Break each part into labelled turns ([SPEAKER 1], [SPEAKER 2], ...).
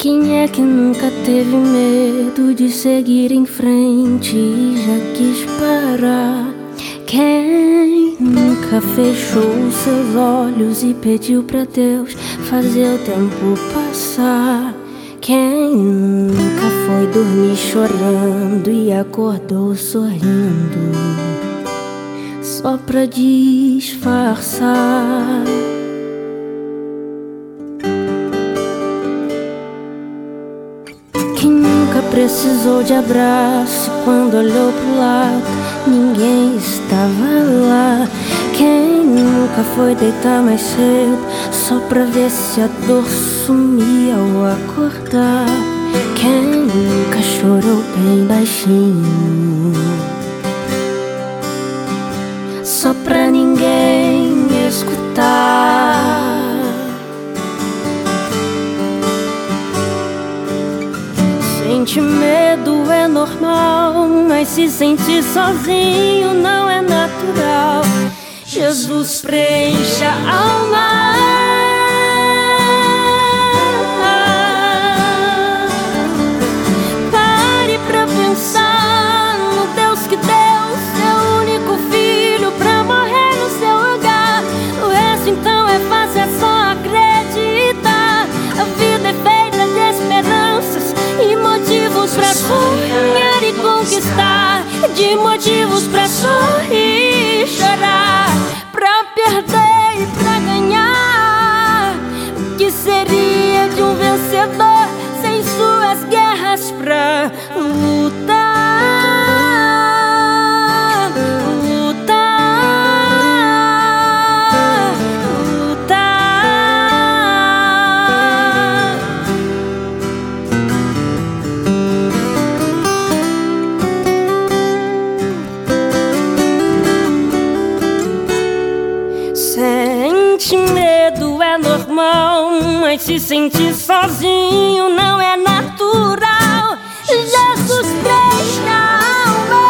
[SPEAKER 1] Quem é que nunca teve medo de seguir em frente e já quis parar? Quem nunca fechou seus olhos e pediu pra Deus fazer o tempo passar? Quem nunca foi dormir chorando e acordou sorrindo só pra disfarçar? Quem nunca precisou de abraço e quando olhou pro lado ninguém estava lá? Quem nunca foi deitar mais cedo só pra ver se a dor sumia ao acordar? Quem nunca chorou bem baixinho só pra ninguém escutar? Sentir medo é normal, mas se sentir sozinho não é natural. Jesus preenche a alma. Pare pra pensar no Deus que deu seu único filho pra morrer no seu lugar. O resto então é fácil, é só acreditar. A vida é feita de esperanças e motivos pra sonhar e conquistar, de motivos pra sorrir e chorar, pra perder e pra ganhar. O que seria de um vencedor sem suas guerras pra lutar? Sentir medo é normal, mas se sentir sozinho não é natural. Jesus preenche a alma.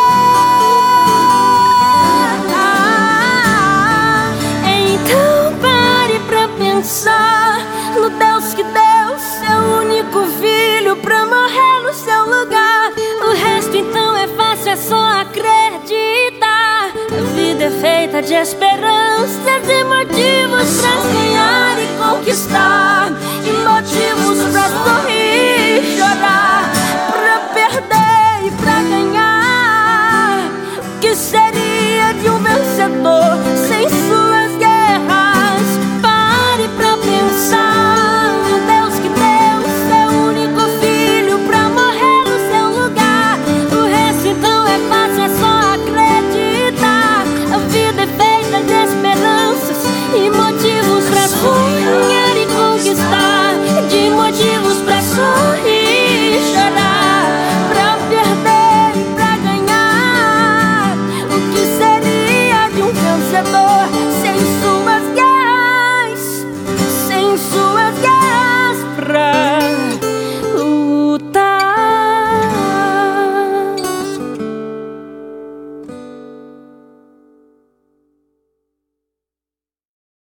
[SPEAKER 1] Então pare pra pensar no Deus que deu seu único filho pra morrer no seu lugar. O resto então é fácil, é só acreditar. A vida é feita de esperanças e motivos pra ganhar e conquistar, e motivos pra sorrir e chorar, pra perder e pra ganhar. O que seria de um vencedor sem suas guerras? Pare pra pensar no Deus que deu seu único filho pra morrer no seu lugar. O resto então é fácil, é só acreditar. A vida é feita de esperanças e motivos pra sonhar